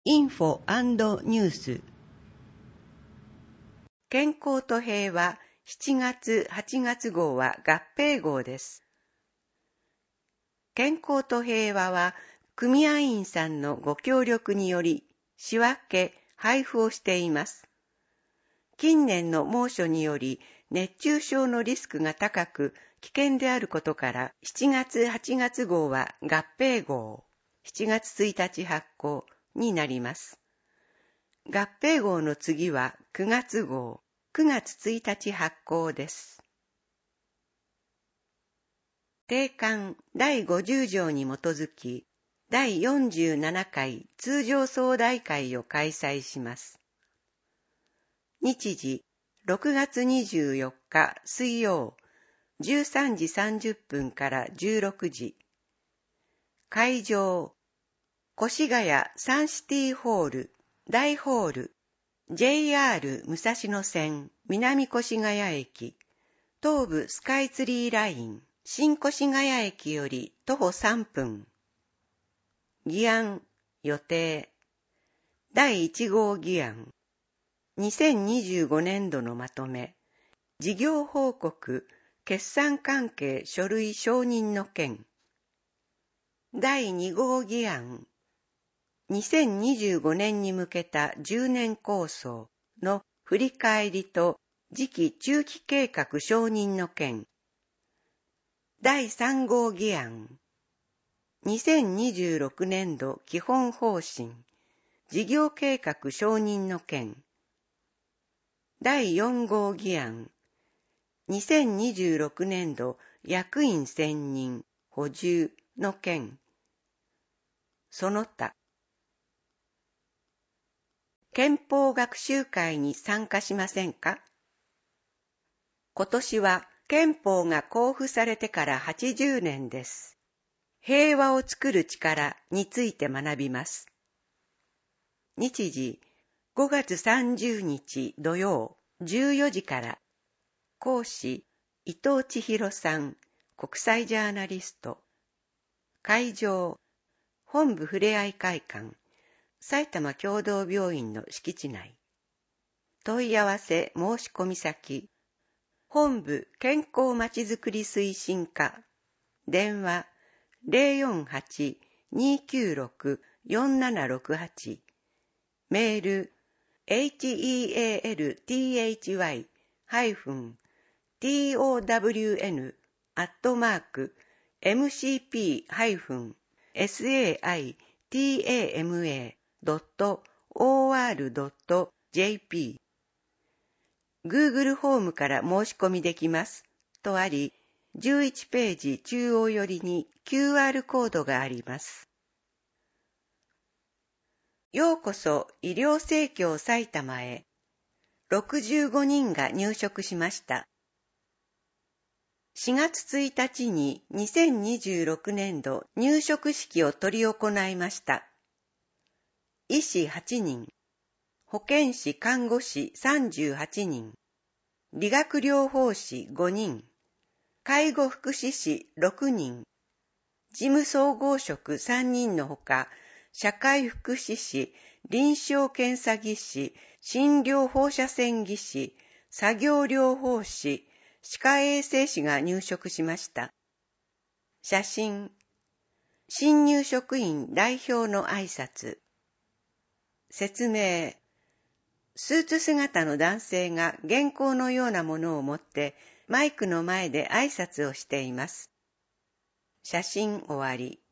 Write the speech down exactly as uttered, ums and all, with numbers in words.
インフォ&ニュース。健康と平和しちがつはちがつ号は合併号です。健康と平和は組合員さんのご協力により仕分け、配布をしています。近年の猛暑により熱中症のリスクが高く危険であることからしちがつはちがつ号は合併号、しちがつついたち発行になります。合併号の次はくがつ号、くがつついたち発行です。定款だいごじゅう条に基づき、だいよんじゅうななかい通常総代会を開催します。日時、ろくがつにじゅうよっか水曜、じゅうさんじさんじゅっぷんからじゅうろくじ。会場、越谷サンシティホール、大ホール、ジェイアール 武蔵野線南越谷駅、東武スカイツリーライン新越谷駅より徒歩さんぷん。議案、予定。だいいち号議案。にせんにじゅうごねんどのまとめ。事業報告、決算関係書類承認の件。だいに号議案。にせんにじゅうごねんに向けたじゅうねん構想の振り返りと次期中期計画承認の件。だいさん号議案。にせんにじゅうろくねんど基本方針、事業計画承認の件。だいよん号議案。にせんにじゅうろくねんど役員選任、補充の件。その他。憲法学習会に参加しませんか？今年は憲法が公布されてからはちじゅうねんです。平和を作る力について学びます。日時、ごがつさんじゅうにち土曜じゅうよじから。講師、伊藤千尋さん、国際ジャーナリスト。会場、本部ふれあい会館、埼玉共同病院の敷地内。問い合わせ申し込み先、本部健康まちづくり推進課、電話 ゼロよんはち にーきゅうろく よんななろくはち、メール ヘルトワン アットマーク エムシーピー サイタマ ドット オーアール ドット ジェーピーGoogle ホームから申し込みできますとあり、じゅういちページ中央寄りに キューアール コードがあります。ようこそ医療生協埼玉へ。ろくじゅうごにんが入職しました。しがつついたちににせんにじゅうろくねんど入職式を執り行いました。医師はちにん、保健師看護師さんじゅうはちにん、理学療法士ごにん、介護福祉士ろくにん、事務総合職さんにんのほか、社会福祉士、臨床検査技師、診療放射線技師、作業療法士、歯科衛生士が入職しました。写真、新入職員代表の挨拶。説明、スーツ姿の男性が原稿のようなものを持ってマイクの前で挨拶をしています。写真終わり。